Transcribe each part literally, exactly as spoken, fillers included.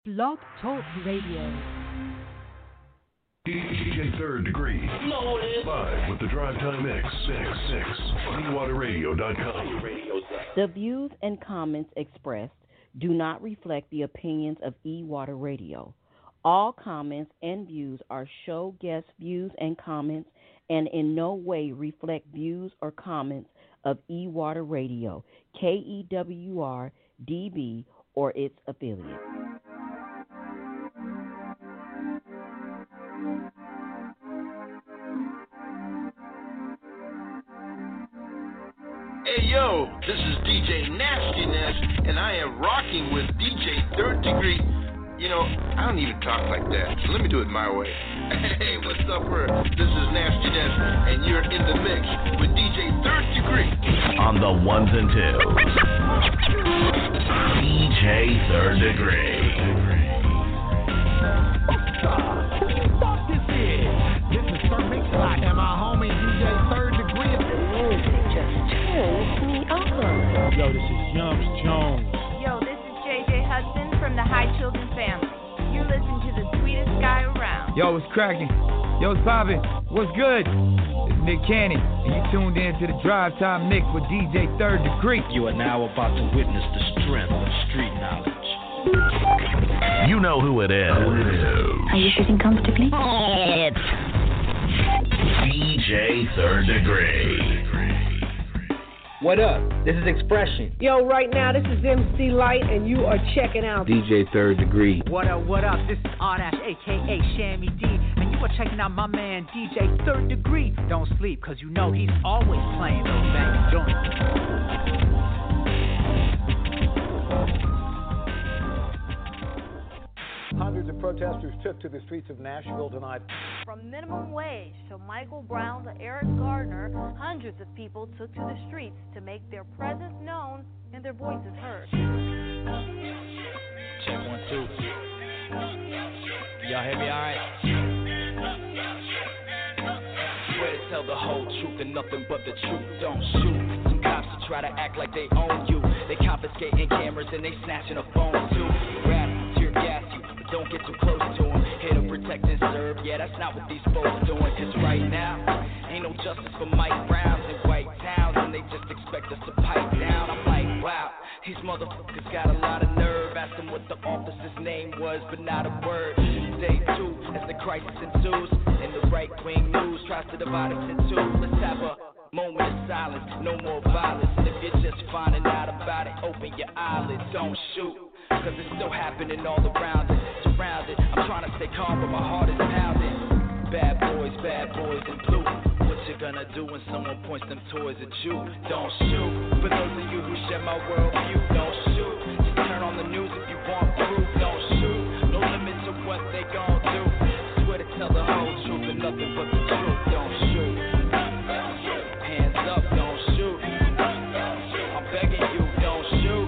Blog Talk Radio. D J Third Degree. Live with the Drive Time Mix. Mix, mix. e water radio dot com. The views and comments expressed do not reflect the opinions of E-Water Radio. All comments and views are show guest views and comments and in no way reflect views or comments of E-Water Radio, K E W R, D B, or its affiliates. Hey yo, this is D J Nastiness, and I am rocking with D J Third Degree. You know, I don't even talk like that, so let me do it my way. Hey, what's up, bro? This is Nastiness, and you're in the mix with D J Third Degree. On the ones and twos, D J Third Degree. Fuck this is. This is Sir Mix-a-Lot and my homie D J Third Degree. Yo, this is Yums Jones. Yo, this is J J Hudson from the High Children family. You listen to the sweetest guy around. Yo, what's cracking? Yo, it's Bobby. What's good? It's Nick Cannon, and you tuned in to the Drive Time Mix with D J Third Degree. You are now about to witness the strength of street knowledge. You know who it is. Are you sitting comfortably? It's D J Third Degree. What up? This is Expression. Yo, right now, this is M C Light, and you are checking out D J Third Degree. What up, what up? This is R-Dash, a k a. Shammy D, and you are checking out my man, D J Third Degree. Don't sleep, because you know he's always playing those banging joints. Hundreds of protesters took to the streets of Nashville tonight. From minimum wage to Michael Brown to Eric Gardner, hundreds of people took to the streets to make their presence known and their voices heard. Check one, two. Y'all hear me all right? Swear to tell the whole truth and nothing but the truth. Don't shoot. Some cops will try to act like they own you. They confiscating cameras and they snatching a phone too. Rap, tear gas you. Don't get too close to them. Here to protect and serve. Yeah, that's not what these folks doing. Cause right now, ain't no justice for Mike Browns in white towns. And they just expect us to pipe down. I'm like, wow, these motherfuckers got a lot of nerve. Ask them what the officer's name was, but not a word. Day two, as the crisis ensues. And the right-wing news tries to divide us in two. Let's have a moment of silence, no more violence. And if you're just finding out about it, open your eyelids, don't shoot. Cause it's still happening all around it, surrounded. I'm trying to stay calm, but my heart is pounding. Bad boys, bad boys in blue. What you gonna do when someone points them toys at you? Don't shoot. For those of you who share my worldview, don't shoot. Just turn on the news if you want proof. Don't shoot. No limit to what they gon' do. Swear to tell the whole truth and nothing but the truth. Don't shoot. Hands up, don't shoot. I'm begging you, don't shoot.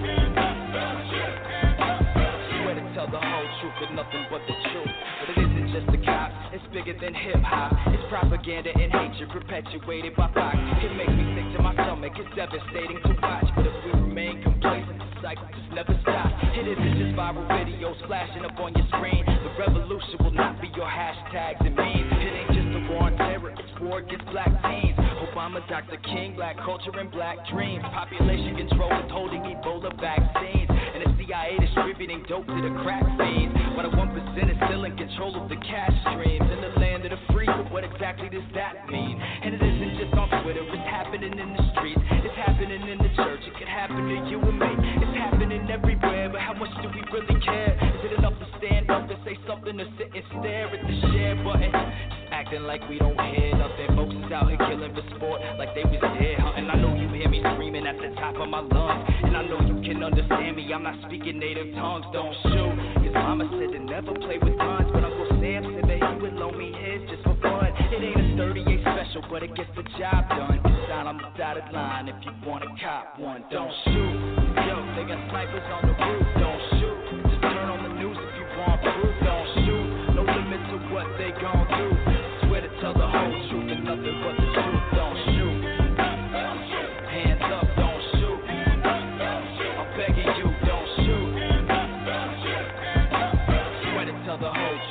Tell the whole truth and nothing but the truth. But it isn't just the cops, it's bigger than hip-hop. It's propaganda and hatred perpetuated by Fox. It makes me sick to my stomach, it's devastating to watch. But if we remain complacent, the cycle just never stops. It isn't just viral videos flashing up on your screen. The revolution will not be your hashtags and memes. It ain't just a war on terror, it's war against black teens. Obama, Doctor King, black culture and black dreams. Population control is holding Ebola vaccines. And the C I A distributing dope to the crack fiends. While the one percent is still in control of the cash streams. In the land of the free, but what exactly does that mean? And it isn't just on Twitter, it's happening in the streets. It's happening in the church, it could happen to you and me. It's happening everywhere, but how much do we really care? Is it enough to stand up and say something or sit and stare at the share button? Just acting like we don't hear nothing. Folks is out here killing for sport like they was there hunting. I know you hear me screaming at the top of my lungs. And I know you can understand me, I'm not speaking native tongues. Don't shoot, cause mama said to never play with guns. But Uncle Sam said that he would loan me his just for fun. It ain't a thirty-eight special, but it gets the job done. Sign on the dotted line if you want a cop one. Don't shoot, yo, they got snipers on the roof. Don't shoot, just turn on the news if you want proof. Don't shoot, no limit to what they gon' do. Swear to tell the whole truth and nothing but the truth. Don't shoot, hands up, don't shoot. I'm begging you, don't shoot.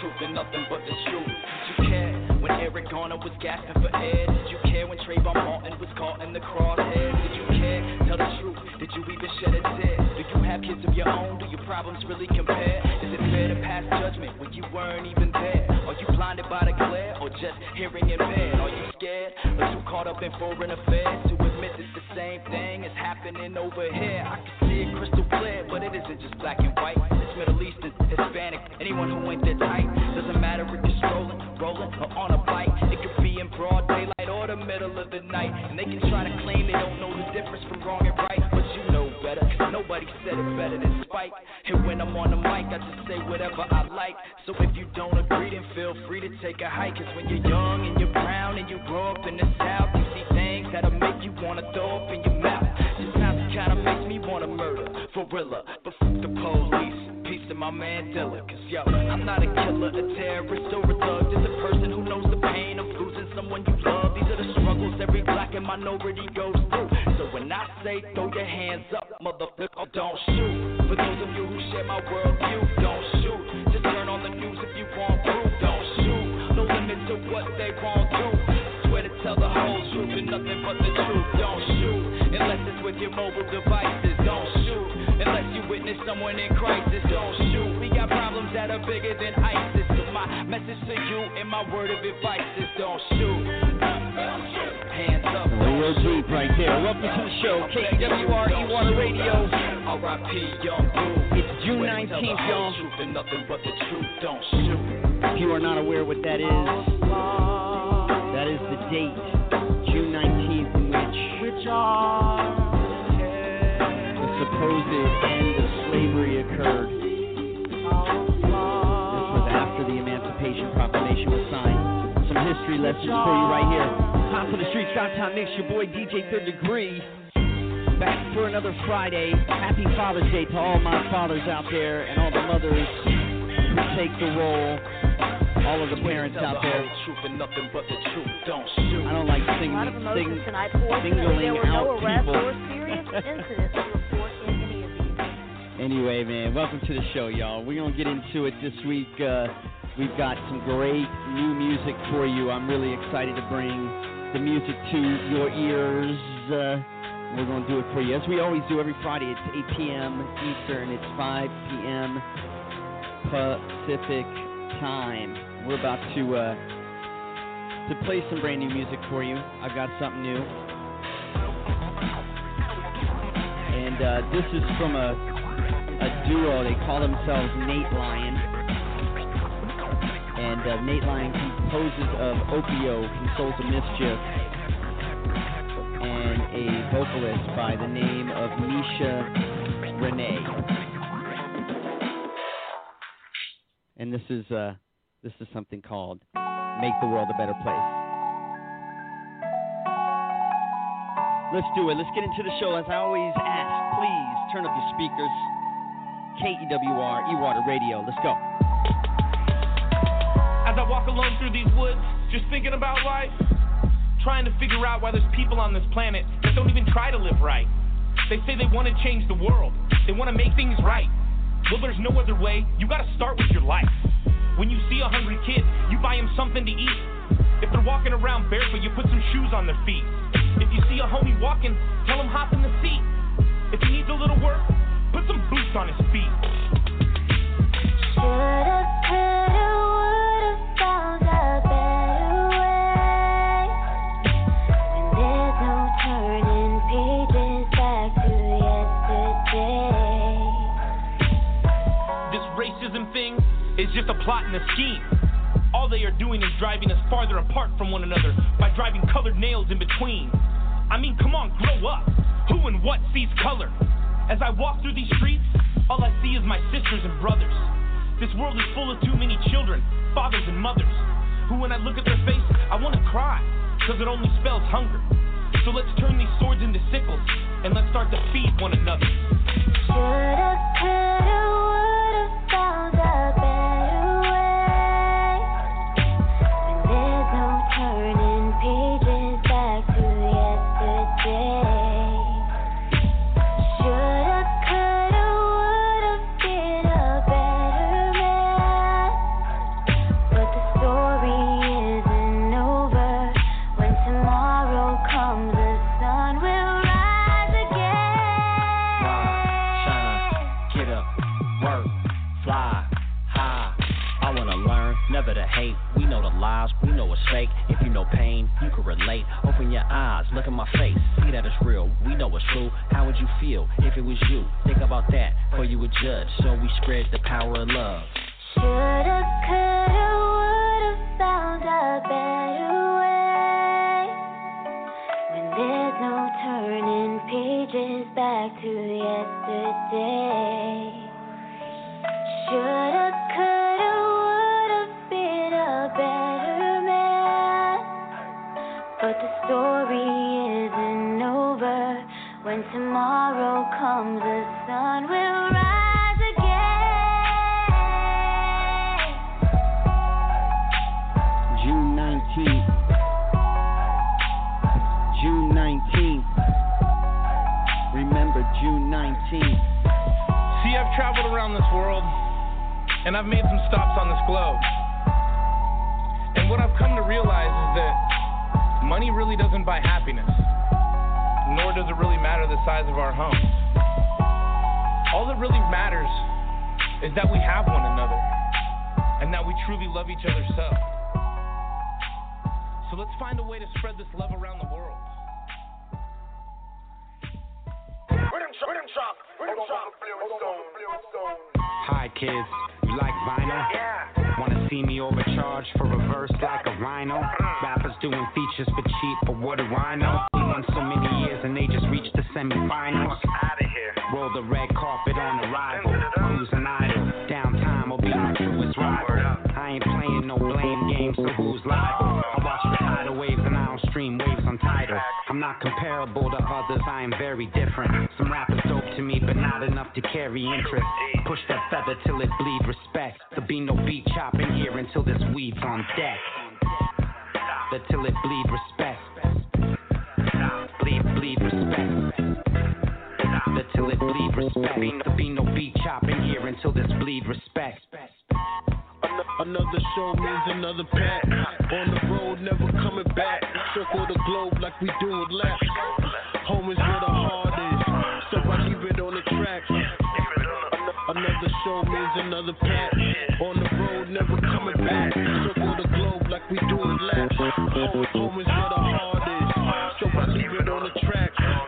truth and nothing but the truth. Did you care when Eric Garner was gasping for air? Did you care when Trayvon Martin was caught in the crosshairs? Did you care? Tell the truth. Did you even shed a tear? Do you have kids of your own? Do your problems really compare? Is it fair to pass judgment when you weren't even there? Are you blinded by the glare or just hearing in bed? Are you scared or too caught up in foreign affairs to admit it's the same thing is happening over here? I can see it crystal clear, but it isn't just black and white. It's Middle Eastern, Hispanic, anyone who ain't that tight. Doesn't matter if you're strolling, rolling, or on a bike. It could be in broad daylight or the middle of the night. And they can try to claim they don't know the difference from wrong and right, but you know better. Nobody said it better than Spike. And when I'm on the mic, I just say whatever I like. So if you don't agree, then feel free to take a hike. Cause when you're young and you're brown and you grow up in the South, you see things that'll make you wanna throw up in your mouth. Just sounds kinda makes me wanna murder, for real. But fuck the police, peace to my man Dilla. Cause yo, I'm not a killer, a terrorist, or a thug. Just a person who knows the pain of losing someone you love. These are the struggles every black and minority goes through. So when I say throw your hands up, motherfucker, don't shoot. For those of you who share my worldview, don't shoot. Just turn on the news if you want proof, don't shoot. No limit to what they won't do. Swear to tell the whole truth and nothing but the truth, don't shoot. Unless it's with your mobile devices, don't shoot. Unless you witness someone in crisis, don't shoot. We got problems that are bigger than ISIS. So my message to you and my word of advice is don't shoot. Hands up. Real deep right there. Welcome to the show, K W R E-Water Radio. R I P Young Boo. It's June nineteenth, y'all. Truth and nothing but the truth, don't shoot. If you are not aware what that is, that is the date, June nineteenth, in which the supposed end of slavery occurred. This was after the Emancipation Proclamation was signed. Some history lessons for you right here. Top of the Streets, Drive-Time Mix, your boy D J Third Degree. Back for another Friday. Happy Father's Day to all my fathers out there and all the mothers who take the role. All of the parents out there. I don't like sing, a lot of emotions sing, tonight. Fortunately, there were no arrests people. or serious incidents to report in any of these. Anyway, man, welcome to the show, y'all. We're going to get into it this week. Uh, we've got some great new music for you. I'm really excited to bring the music to your ears. Uh, we're going to do it for you. As we always do every Friday, it's eight p.m. Eastern. It's five p.m. Pacific time. We're about to uh, to play some brand new music for you. I've got something new. And uh, this is from a, a duo. They call themselves Nate Lion. And uh, Nate Lion composes of Opio, Consoles of Mischief, and a vocalist by the name of Misha Renee. And this is uh, this is something called Make the World a Better Place. Let's do it. Let's get into the show. As I always ask, please turn up your speakers. K E W R, E-Water Radio. Let's go. As I walk alone through these woods, just thinking about life, trying to figure out why there's people on this planet that don't even try to live right. They say they want to change the world. They want to make things right. Well, there's no other way. You got to start with your life. When you see a hungry kid, you buy him something to eat. If they're walking around barefoot, you put some shoes on their feet. If you see a homie walking, tell him hop in the seat. If he needs a little work, put some boots on his feet. Shoulda, coulda, woulda, found a better way. When there's no turning pages back to yesterday. This racism thing is just a plot and a scheme. All they are doing is driving us farther apart from one another by driving colored nails in between. I mean, come on, grow up. Who and what sees color? As I walk through these streets, all I see is my sisters and brothers. This world is full of too many children, fathers and mothers, who when I look at their face, I want to cry, because it only spells hunger. So let's turn these swords into sickles, and let's start to feed one another. Shoulda, coulda, woulda, found a better way. When there's no turning pages back to yesterday. Shoulda, coulda, woulda, been a better man. never to hate. We know the lies, we know it's fake. If you know pain, you can relate. Open your eyes, look at my face, see that it's real. We know it's true. How would you feel if it was you? Think about that before you would judge. So we spread the power of love. Shoulda, coulda, woulda found a better way. When there's no turning pages back to yesterday. Shoulda, coulda, woulda been a better man. But the story isn't over. When tomorrow comes, the sun will rise again. June nineteenth. June nineteenth. Remember June nineteenth. See, I've traveled around this world, and I've made some stops on this globe. And what I've come to realize is that money really doesn't buy happiness, nor does it really matter the size of our home. All that really matters is that we have one another, and that we truly love each other so. So let's find a way to spread this love around the world. Hi kids, you like vinyl? Yeah. Wanna see me overcharged for a verse like a rhino? Rappers doing features for cheap, but what do I know? We won so many years and they just reached the semifinals. Out of here. Roll the red carpet on arrival. Cruising idle. Downtime will be my truest rival. I ain't playing no blame games, so who's liable? I watch the tidal waves and I don't stream waves on Tidal. I'm not comparable to others, I am very different. Some rappers dope to me, but not enough to carry interest. Push that feather till it bleed respect. There'll be no beat chopping here until this weed's on deck. That till it bleed respect. Bleed, bleed respect. That till it bleed respect. There'll be no beat chopping here until this bleed respect. Another show means another pack. On the road, never coming back. Circle the globe like we doing laps. Home is where the heart is, so I leave it on the track. Another show means another pack. On the road, never coming back. Circle the globe like we doing laps. Home, home is where the heart is, so I leave it on the track.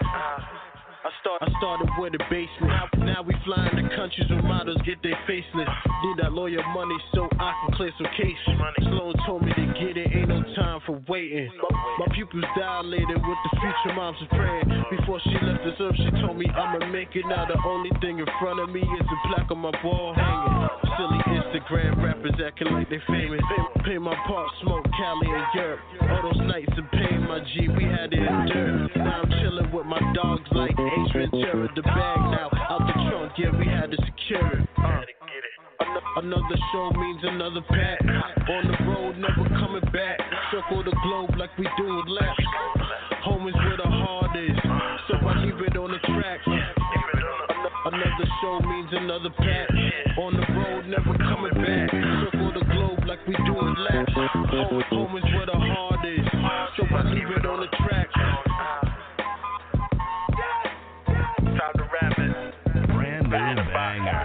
I start, I started with a basement. Now, now we flying to countries where models get their faceless. Need that lawyer money so I can clear some cases. Sloan told me to get it, ain't no time for waiting. My pupils dilated with the future moms was praying. Before she left this earth, she told me I'ma make it. Now the only thing in front of me is the plaque on my wall hanging. Silly Instagram rappers acting like they famous. Pay my part, smoke Cali and Europe. All those nights of pain, my G, we had it in dirt. Now I'm chilling with my dogs like Ace Ventura. The bag now out the trunk, yeah, we had to secure it. Uh. Another show means another pack. On the road, never coming back. Circle the globe like we doing laps. Home is where the heart is, so I leave it on the track. Another show means another pack. On the road, never coming back. Circle the globe like we doing laps. Home, home is where the heart is, so I leave it on the track. Time to rap it. Brand new banger.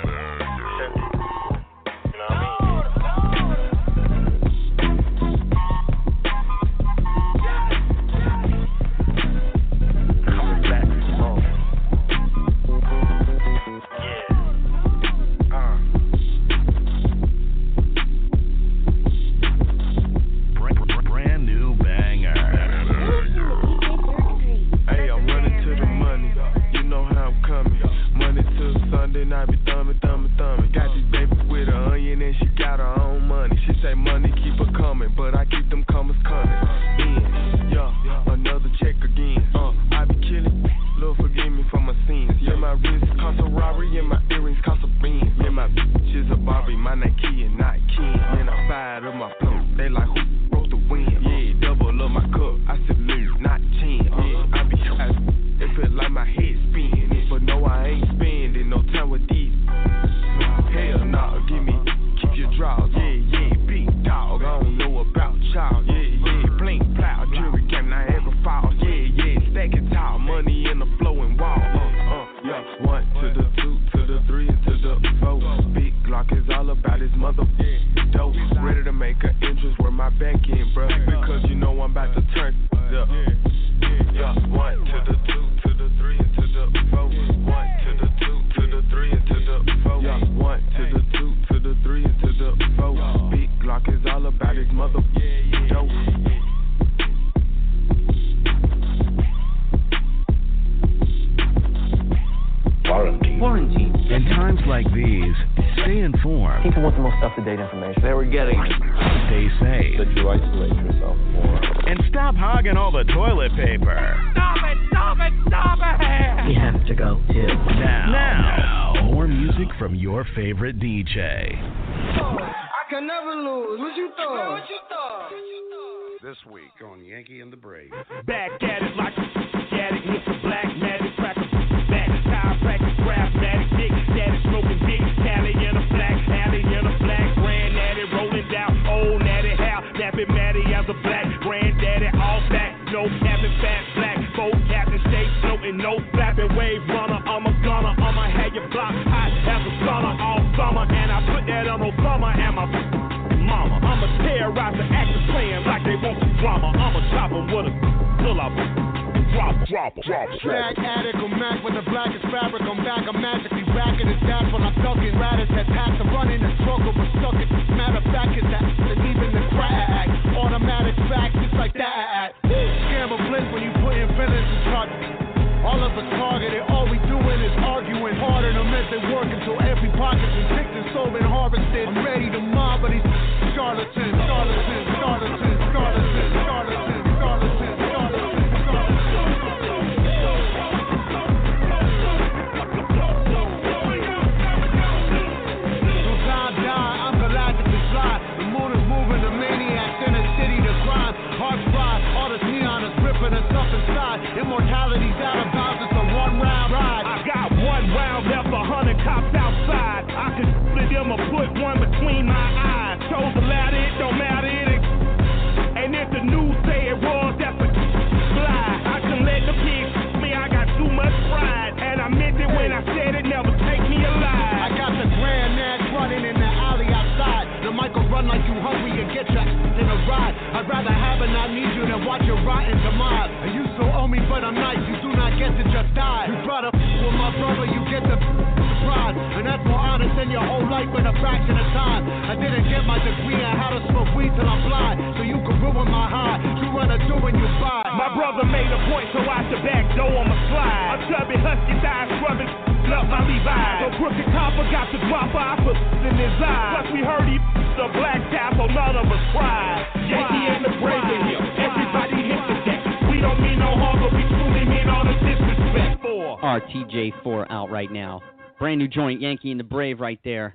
I be thumbing, thumbing, thumbing. Got this baby with an onion and she got her own money. She say money keep her coming, but I keep them comers coming. In, yeah, another check again. Uh, I be killing, Lord forgive me for my sins. Yeah, my wrist cost a robbery and my earrings cost a bean. Yeah, my bitch is a Barbie, my name Key and not Ken. Man, I'm fired of my plump. They like who broke the wind. Yeah, double up my cup. I said lose, not chin. Yeah, I be high. It feel like my head spinning, but no, I ain't spending no time with these. Hell nah, give me, keep your draws. Yeah, yeah, big dog. I don't know about y'all. Yeah, yeah, blink, plow, jury game, Niagara Falls. Yeah, yeah, stack it tall, money in the flowing wall. Uh, uh, yeah, one to the two, to the three, to the four. Big Glock is all about his mother dope. Ready to make an entrance where my back end, bruh. Because you know I'm about to turn up. Yeah, one to the two, to the three, and to the four. One to the two, to the three, and to the four. Yeah, one to the two, to the three, and to the four. Big Glock is all about his mother dope. Quarantine. Quarantine. In times like these, stay informed. People want the most up-to-date information. They were getting it. Stay safe. That you isolate yourself more. And stop hogging all the toilet paper. Stop it! Stop it! Stop it! We have to go, too. Now, now, more music from your favorite D J. Oh, I can never lose. What you thought? What you thought? This week on Yankee and the Brave. Back at it like a addict, Mister Black Magic, cracker, back, chiropractic, craftmatic, dick, daddy smoking dick, Cali in a black, alley in a black, granddaddy rolling down, old natty, how, nappy matty as a black, granddaddy all back, no cabin, fat, black, boat captain, stay floating, no flapping, wave runner, I'm a gunner, I'ma have your block hot as a summer, all summer, and I put that on Obama and my mama, I'ma terrorize the actors playing like they want some drama, I'ma chop them with a pull up. Drop, drop, drop, Black addict or Mac with the blackest fabric. I'm back, I'm magically racking his dash when I'm ducking. Ratters that pass to run in the struggle, but stuck it. Matter of fact, is that and even the crack act. Automatic facts, just like that act. Scam a blitz when you put in villains in charge. All of us targeted, all we doing is arguing harder than meant they work until every pocket's been picked and sold and harvested. I'm ready to mob, but these charlatans, charlatans, charlatans, charlatans, charlatans, charlatans. Immortality's out of bounds, it's a one-round ride. I got one round left, a hundred cops outside. I could split them or put one between my eyes. Chose to loud, it don't matter, it and if the news say it was, that's a lie. I can let the pigs me, I got too much pride. And I meant it when I said it, never take me alive. I got the Grand Nash running in the alley outside. The mic will run like you hungry and get ya in a ride. I'd rather have and not need you than watch your rotten demise. And you so owe me, but I'm nice, you do not get to just die. You try to f with my brother, you get the surprise. And that's more honest than your whole life in a fraction of time. I didn't get my degree on how to smoke weed till I'm blind. So you can ruin my high. You run a do and you buy. My brother made a point, so I should back door on my slide. A chubby husky died scrubbing up my Levi's. So crooked copper got the drop I put in his eyes. Plus we heard he the black tap, so none of us cried. Yankee and the Brave in here. Everybody hit the deck. We don't mean no harm, but we truly mean all the disrespect. R T J four out right now. Brand new joint, Yankee and the Brave right there.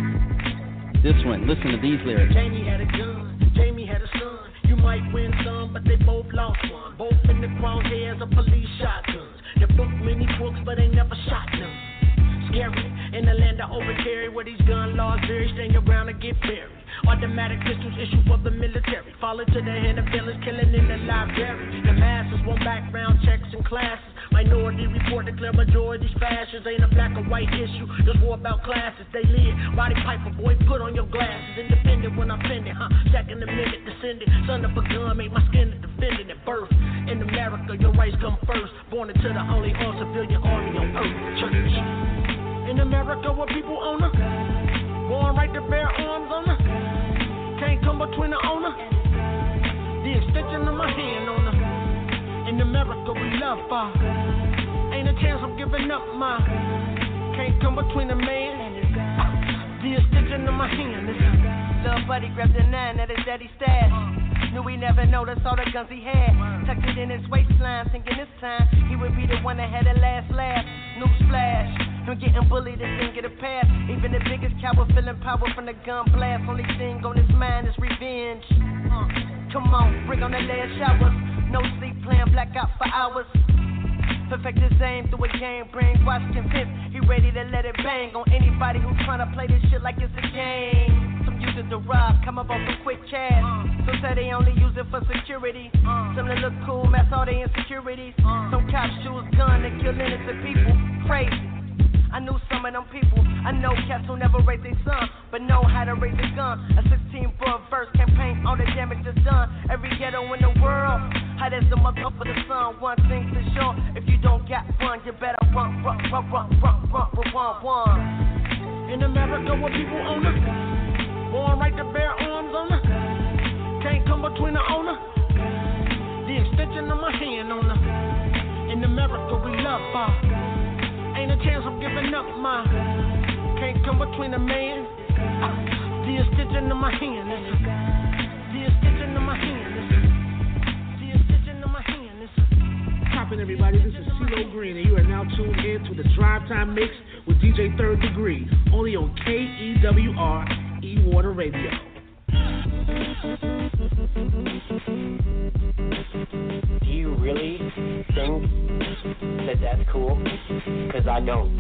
This one, listen to these lyrics. Jamie had a gun, Jamie had a son. You might win some, but they both lost one. Both in the crosshairs of police shotguns. They booked many books, but they never shot none. Scary in the land of overcarry, where these gun laws vary. Stand your ground and get buried. Automatic pistols issue for the military. Fall into the hand of villains, killing in the library. The masses want background checks and classes. Minority report declare majority's fascists. Ain't a black or white issue, just war about classes. They live, body piper, boy, put on your glasses. Independent when I'm offended, huh? Second amendment descendant. Son of a gun, make my skin a defendant at birth. In America, your rights come first. Born into the only all civilian army on earth. Church. In America, where people own her. Born right to bear arms on her. Can't come between the owner. The extension of my hand on her. In America, we love fire. Ain't a chance of giving up my. Can't come between the man. The extension of my hand. Little buddy grabbed a nine at his daddy's stash. Knew he never noticed all the guns he had. Tucked it in his waistline, thinking this time he would be the one that had the last laugh. Newsflash, him getting bullied and didn't get a pass. Even the biggest coward feeling power from the gun blast. Only thing on his mind is revenge. Uh, come on, bring on the last showers. No sleep, playing blackout for hours. Perfect his aim through a game, brainwash convinced he ready to let it bang on anybody who tryna play this shit like it's a game. Some use it to rob, come up on some quick cash. Some say they only use it for security. Some that look cool, mask all their insecurities. Some cops choose gun and kill innocent people. Crazy. I knew some of them people. I know cats who never raised their son, but know how to raise a gun. A sixteen foot verse campaign, all the damage is done. Every ghetto in the world, hot as the mother for the sun. One thing for sure, if you don't got fun, you better run, run, run, run, run, run, run, run, run. In America, where people own her, born right to bear arms on her. Can't come between the owner, the extension of my hand on her. In America, we love her. Ain't a chance of giving up my. Can't come between a man, the extension of my hand. The extension of my hand. The extension of my hand. Poppin' everybody, this is CeeLo Green, and you are now tuned in to the Drive Time Mix with D J Third Degree, only on K E W R E-Water Radio. Do you really think that that's cool? Because I don't.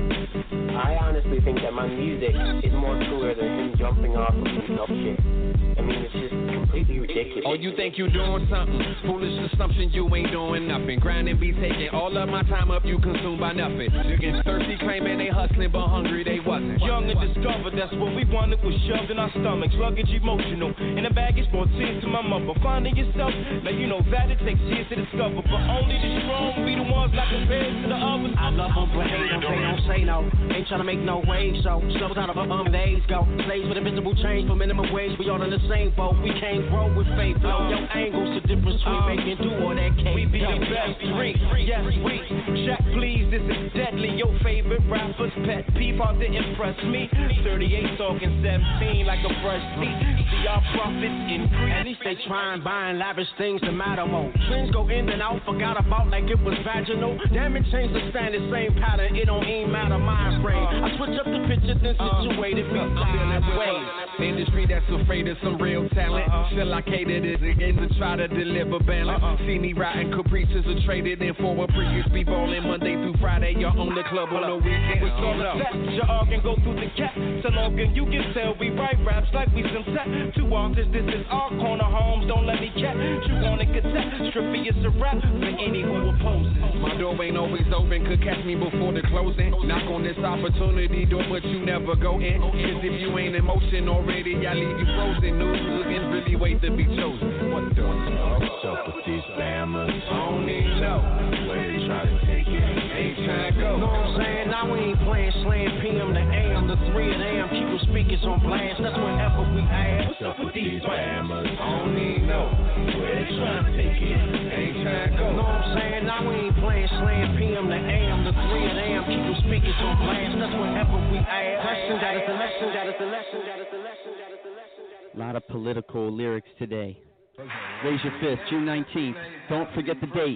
I honestly think that my music is more cooler than him jumping off of some dope shit. I mean, it's just completely ridiculous. Oh, you think you doing something? Foolish assumption, you ain't doing nothing. Grinding be taking all of my time up, you consumed by nothing. You get thirsty, claiming they hustling, but hungry they wasn't. Young and discovered, that's what we wanted was shoved in our stomachs. Luggage emotional, in the baggage brought tears to my mother. Finding yourself, now you know that it takes years to discover, but only the strong be the ones not compared to the others. I love them, but hate them, they don't say no. Ain't tryna make no waves, so stumbles out of a um days go. Slaves with invisible change for minimum wage, we all in the same boat. We can't grow with faith, blow your angles, the difference between making do all that cake. We be the best three, yes we. Jack, please, this is deadly. Your favorite rapper's pet peeve, hard to impress me. thirty-eight talking seventeen like a fresh teeth. See our profits increase. At least they tryin' buying lavish things to matter more. Trends go in and out, forgot about like it was vaginal. Damn it, change the standard, same pattern. It don't even matter, mind frame. I switch up the picture, then situated me sideways. The industry that's afraid of some real talent. Still I catered it again to try to deliver balance. See me riding caprices are traded in for a Prius. Be ballin' Monday through Friday. You're on the club on the weekend. With all the sets, your organ go through the gap. So long as you can tell we write raps like we some tech. Two artists, this is our corner homes. Don't let me catch you on a cassette. Strippy is a rap for any who opposes. My door ain't always open, could catch me before the closing. Knock on this opportunity door, but you never go in. Cause if you ain't in motion already, I leave you frozen. New looking really wait to be chosen. What the What's up with these Bamas? I don't even know where they try to take it. Ain't trying to go. Know what I'm saying? Now we ain't playing slam P M to A M to three and A M. Keep the speakers on blast. That's whenever we ask. What's up with these Bamas? I don't even know where they trying to take it. Ain't trying to go. Know what I'm saying? Now we ain't playing slam P M to A M to three and A M. Keep the speakers on blast. That's whenever we ask. Lesson, that is a lesson, that is a lesson, that is a lesson, that is a lesson. A lot of political lyrics today. Raise your fist, June nineteenth. Don't forget the date.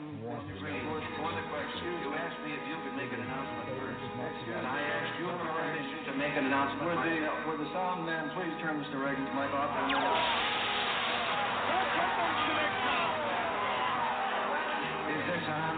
Make an announcement. Would the, would the sound man please turn Mister Reagan's mic off? Is this on?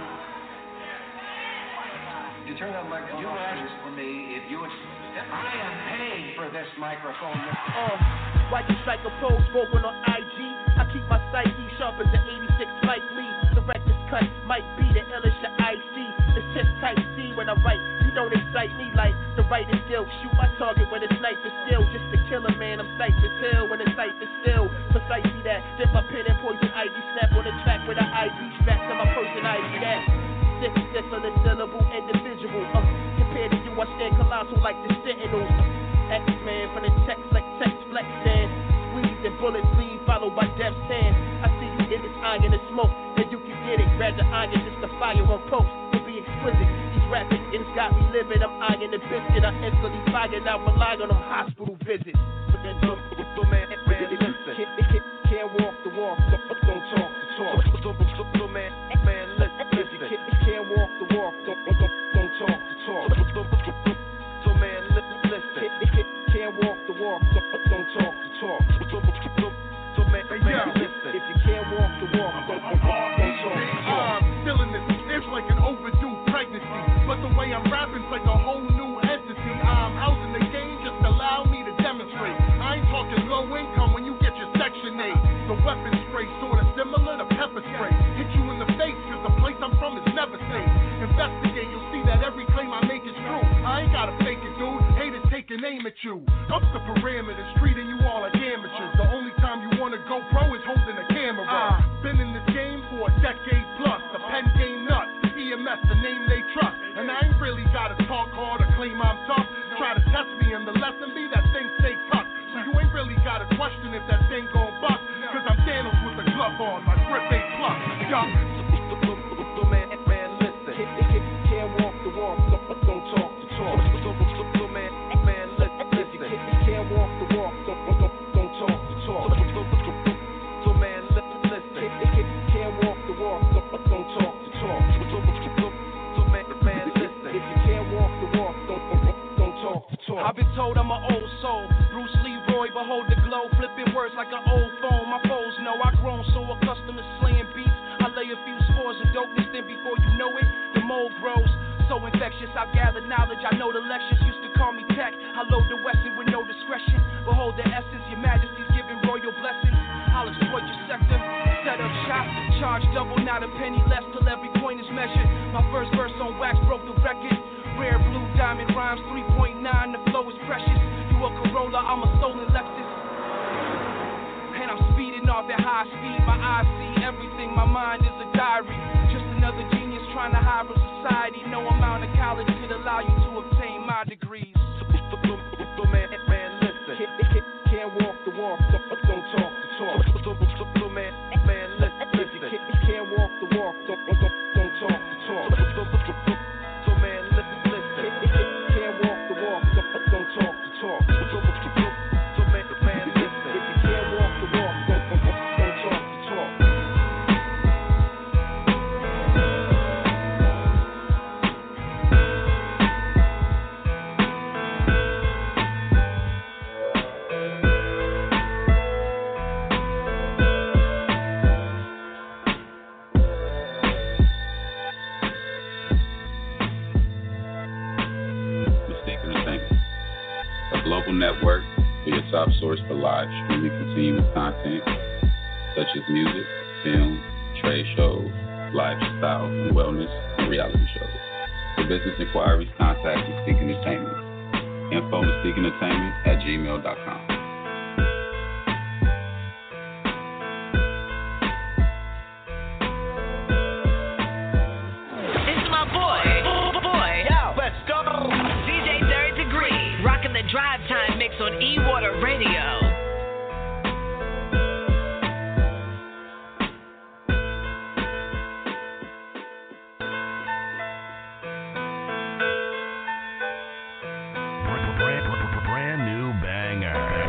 You turn that microphone you off. You asked for me if you would. I am paying for this microphone. Uh, why you strike a pose spoken on I G? I keep my psyche sharp as an eighty-six Mike Lee. The reckless cut might be the illest that I see. The tip type C when I write. You don't excite me like the writer's guild. Shoot my target when it's night is still. Just to kill a man, I'm cypher till when it's sight is still. Precisely that. Dip my pen and poison ivy. Snap on the track with an I V strapped to my person I V that. Six, six on the syllable individual. Uh, compared to you, I stand colossal like the Sentinels. X-Man from the text like text flex stand. Squeeze and bullets leave, followed by death's hand. I see you in this iron and smoke, and you can get it. Grab the iron, just the fire on post. To be exquisite, these rapping, it's got me living. I'm eyeing the biscuit, I instantly fire, now rely on them hospital visits. But then, man, man, listen. Can't walk the walk, don't talk the talk. Man, man, listen. Can't walk the walk, don't, don't, don't talk the talk. So man, listen. Can't walk the walk, don't, don't talk the talk. So man, man, listen. If you can't walk the walk, don't, don't, don't talk the talk. I'm feeling this, it's like an overdue pregnancy. But the way I'm rapping's like a whole new entity. I'm out in the game, just allow me to demonstrate. I ain't talking low income when you get your section eight. The weapon spray sorta similar to pepper spray. Hit you in the face, cause the place I'm from is never safe. Investigate, you'll see that every claim I make is true. I ain't you. Up the parameters, treating you all like amateurs. The only time you wanna go pro is holding a camera. Uh, Been in this game for a decade plus. The pen game nuts. E M S, the name they trust. And I ain't really gotta talk hard or claim I'm tough. Try to test me and the lesson be that thing stay tough. So you ain't really gotta question if that thing gon' bust. Cause I'm Thanos with the glove on, my grip ain't plus. Yup. Man, man, listen. Can't walk the walk, don't talk the talk. Man, man, listen. Can't walk the walk, don't don't talk the talk. So man, listen. Can't walk the walk, don't talk the talk. So man, man, listen. If you can't walk the walk, don't don't talk the talk. I've been told I'm an old soul. Bruce Leroy, behold the glow, flipping words like an old phone. My foes know I've grown so accustomed to slaying beats. I lay a few spores of dopeness, then before you know it, the mold grows. So infectious, I've gathered knowledge. I know the lectures used to call me tech. I load the Wesson with no discretion. Behold the essence, your majesty's giving royal blessings. I'll exploit your sector, set up shop, charge double, not a penny less till every point is measured. My first verse on wax broke the record. Rare blue diamond rhymes, three point nine, the flow is precious. You a Corolla, I'm a stolen Lexus. And I'm speeding off at high speed. My eyes see everything, my mind is a diary. Just another genius trying to hide from society. No amount of college could allow you to obtain my degrees. Man, man, listen. Can't walk the walk, don't talk the talk. Man, man, listen. Can't walk the walk, don't don't talk the talk. So man, listen. Can't walk the walk, don't talk the talk. So man, man, listen. If you can't walk the walk, don't don't talk the talk. Network for your top source for live streaming continuous content such as music, film, trade shows, lifestyle, and wellness, and reality shows. For business inquiries, contact Mystique Entertainment. Info Mystique Entertainment at gmail dot com. Drive Time Mix on E-Water Radio. Brand new banger.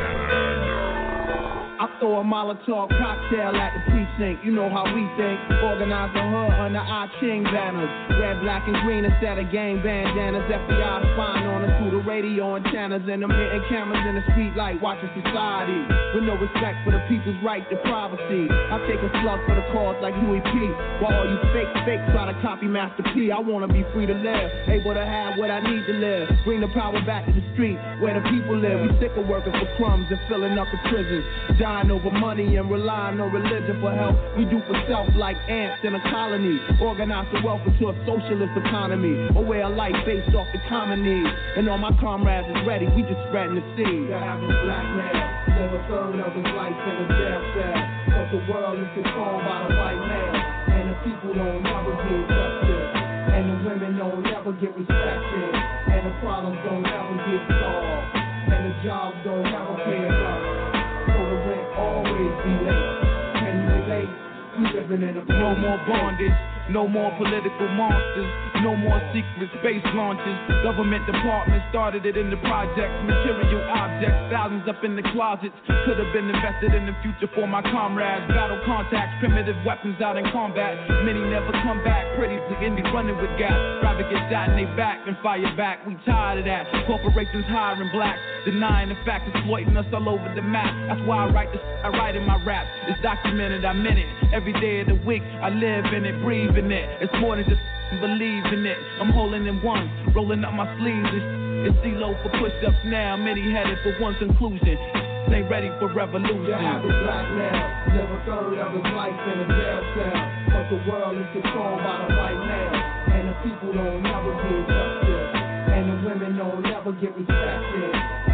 I throw a Molotov cocktail at the precinct. You know how we think. Organize the hood under our Ching banners. Red, black, and green instead of gang bandanas. F B I spying on us through the radio antennas. And I'm hitting cameras in the street light, watching society. With no respect for the people's right to privacy. I take a slug for the cause like Huey P. While all you fake fakes try to copy Master P. I wanna be free to live, able to have what I need to live. Bring the power back to the street where the people live. We sick of working for crumbs and filling up the prisons. Dying over money and relying on religion for help. We do for self like ants in a colony. Organize the wealth into a socialist economy. A way of life based off the common needs. And all my comrades is ready, we just spreading the seed. The average black man live a third of his life in a jail cell. But the world is controlled by the white man. And the people don't never get justice. And the women don't never get respected. And the problems don't never get solved. And the jobs don't never pay enough. So the rent always be late. Can you relate? We living in a no more bondage. No more political monsters, no more secret space launches. Government departments started it in the projects. Material objects, thousands up in the closets. Could have been invested in the future for my comrades. Battle contacts, primitive weapons out in combat. Many never come back, pretty indie running with gas. Rather get shot in they back than fire back. We tired of that. Corporations hiring blacks, denying the fact, exploiting us all over the map. That's why I write this, I write in my raps. It's documented, I'm in it. Every day of the week, I live in it, breathe in it. It's more than just believing it. I'm holding in one, rolling up my sleeves. It's, it's C-Lo for push-ups now. Many headed for one conclusion. They ready for revolution. The average black man live a third of his life in a jail cell. But the world is controlled by the white man. And the people don't never get justice. And the women don't never get respected.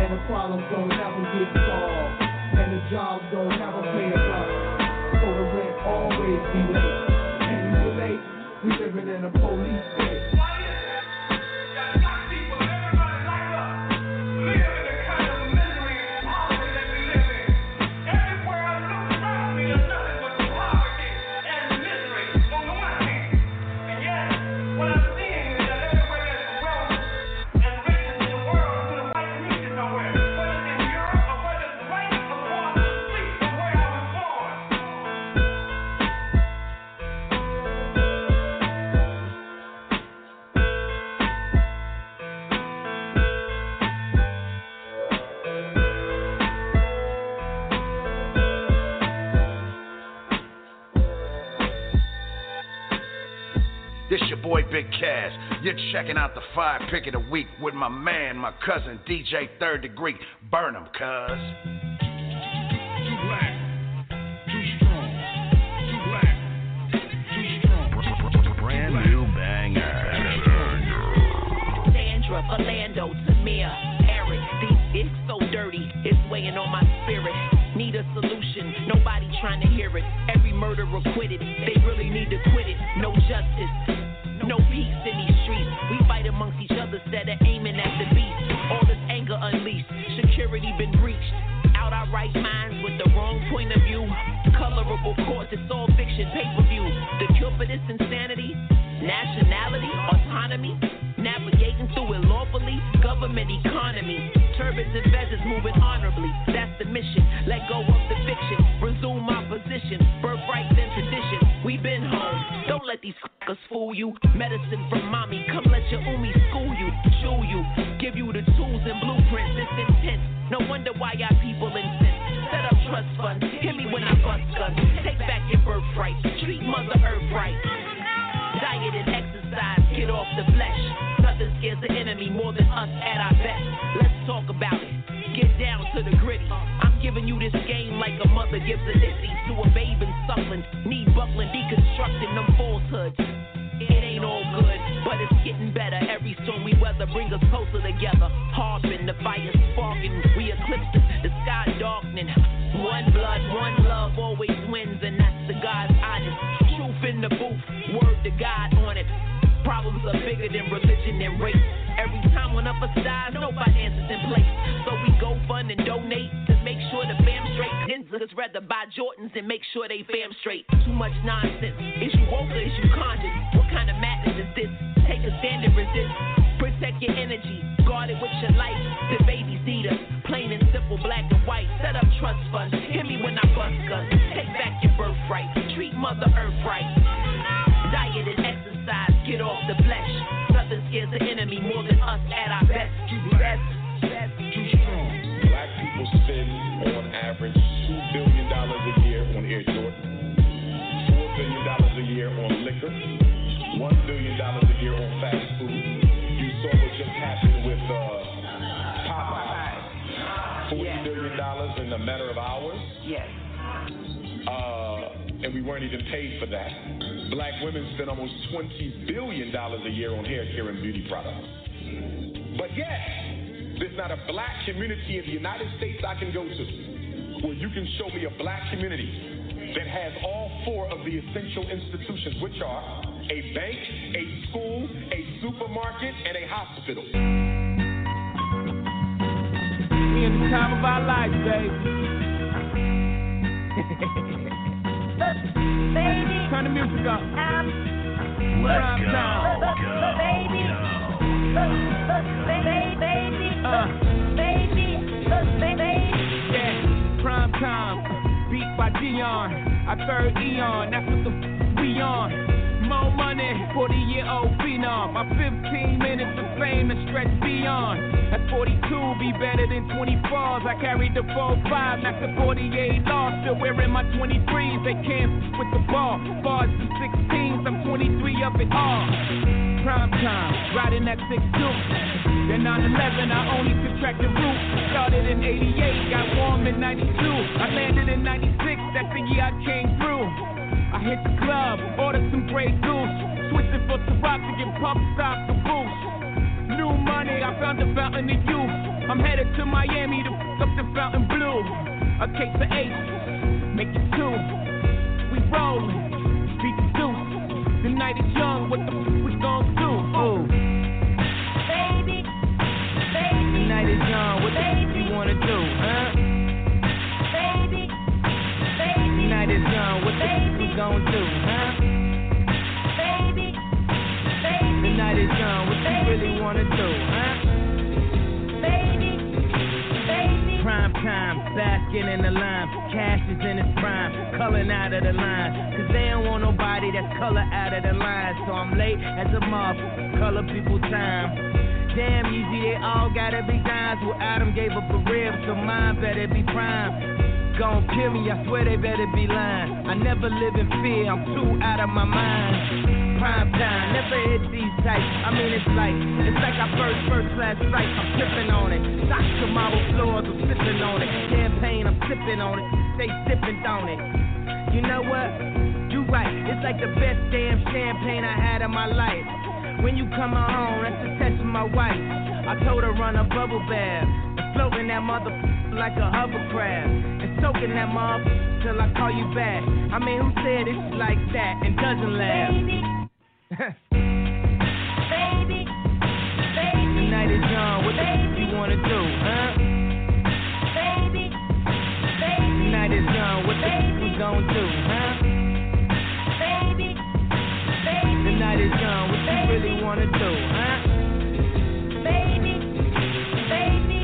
and the problems don't never get solved, and the jobs don't never pay us up, so the rent always be late. Can you relate? We living in a police state. This your boy Big Cass. You're checking out the Fire Pick of the Week with my man, my cousin D J Third Degree. Burn 'em, cuz. Too black, too strong, too black, too strong. Brand new banger. Sandra, Orlando, Tamir, Eric. These it's so dirty, it's weighing on my spirit. Need a solution, nobody trying to hear it. Every murderer acquitted, they really need to quit it. No justice, no peace in these streets. We fight amongst each other instead of aiming at the beast. All this anger unleashed, security been breached. Out our right minds with the wrong point of view. Colorable courts, it's all fiction, pay-per-view. The cure for this insanity, nationality, autonomy. Navigating through it lawfully, government economy. Turbans and feathers moving honorably, that's the mission. Let go of the fiction, resume our position. Birthrights and tradition, we been home. Don't let these fuckers fool you. Medicine from mommy, come let your umi school you. Chew you, give you the tools and blueprints. It's intense, no wonder why our people incensed. Set up trust funds, hear me when I bust guns. Take back your birthright, treat Mother Earth right. Diet and exercise, get off the flesh. Nothing scares the enemy more than us at our best. Let's talk about it, get down to the gritty. I'm giving you this game like a mother gives a nissy to a babe and suckling. Knee buckling, deconstructing them falsehoods. It ain't all good, but it's getting better. Every storm we weather bring us closer together. Harping, the fire sparking, we eclipse it, the sky darkening. One blood, one love always wins, and that's the God's honest. Truth in the booth, word to God on it. Problems are bigger than religion and race. Every time one of us dies, no finances in place. So we go fund and donate to make sure the fam straight. Niggas rather buy Jordans and make sure they fam straight. Too much nonsense. Is you woke or is you conscious? What kind of madness is this? Take a stand and resist. Protect your energy. Guard it with your life. The babies need us. Plain and simple, black and white. Set up trust funds. Hear me when I bust guns. Take back your birthright. Treat Mother Earth right. Diet and exercise. Get off the flesh. Nothing scares the enemy more than us at our best. Best, best, too strong. Black people spend on average two billion dollars a year on Air Jordan, four billion dollars a year on liquor, one billion dollars a year on fast food. You saw what just happened with uh, Popeye, forty yes. billion dollars in a matter of hours. Yes. Uh, and we weren't even paid for that. Black women spend almost twenty billion dollars a year on hair care and beauty products. But yet, there's not a black community in the United States I can go to where you can show me a black community that has all four of the essential institutions, which are a bank, a school, a supermarket, and a hospital. We in the time of our life, baby. Baby. Turn the music up. Let's go. Baby. Baby. Baby. Uh. Baby. Baby. Yeah. Prime time. Beat by Dion. Our third eon. That's what the f- we on. More money, forty-year-old phenom. My fifteen minutes of fame and stretch beyond. At forty-two, be better than twenty-fours. I carried the four five, not the forty-eight lost. Still wearing my twenty-threes. They can't with the ball. Bars and sixteens, I'm twenty-three of it all. Prime time, riding that six two. Then nine eleven, I only contracted root. Started in eighty-eight, got warm in ninety-two. I landed in ninety-six, that's the year I came through. I hit the club, ordered some Grey Goose. Switching for Ciroc to get pump stop to boost. New money, I found a fountain of youth. I'm headed to Miami to f up the Fountain Blue. A case of eight, make it two. We rollin', beat the deuce. The night is young, what the f we gon' do? Ooh. Baby, baby. The night is young, what the f you wanna do, huh? Baby, baby. The night is young, what the f we gon' do, huh? Baby, baby. The night is young, what you really wanna do, huh? Baby, baby. Prime time, basking in the lime. Cash is in its prime, coloring out of the line. Cause they don't want nobody that's color out of the line. So I'm late as a moth, color people time. Damn easy, they all gotta be dimes. Well, Adam gave up a rib, so mine better be prime. Gon' kill me, I swear they better be lying. I never live in fear, I'm too out of my mind. Prime time, never hit these types. I mean, it's like, it's like our first first class flight. I'm tripping on it. Socks to marble floors, I'm sipping on it. Champagne, I'm sipping on it. Stay sipping on it. You know what? You right. It's like the best damn champagne I had in my life. When you come home, that's a test of my wife. I told her run a bubble bath and float in that motherfucker like a hovercraft and soak in that motherfucker till I call you back. I mean, who said it's like that and doesn't laugh? Baby. Baby, baby. The night is young, what the f you wanna do, huh? Baby, baby. The night is young, what the f we gon' do, huh? Baby, baby. The night is young, what you really wanna do, huh? Baby, baby.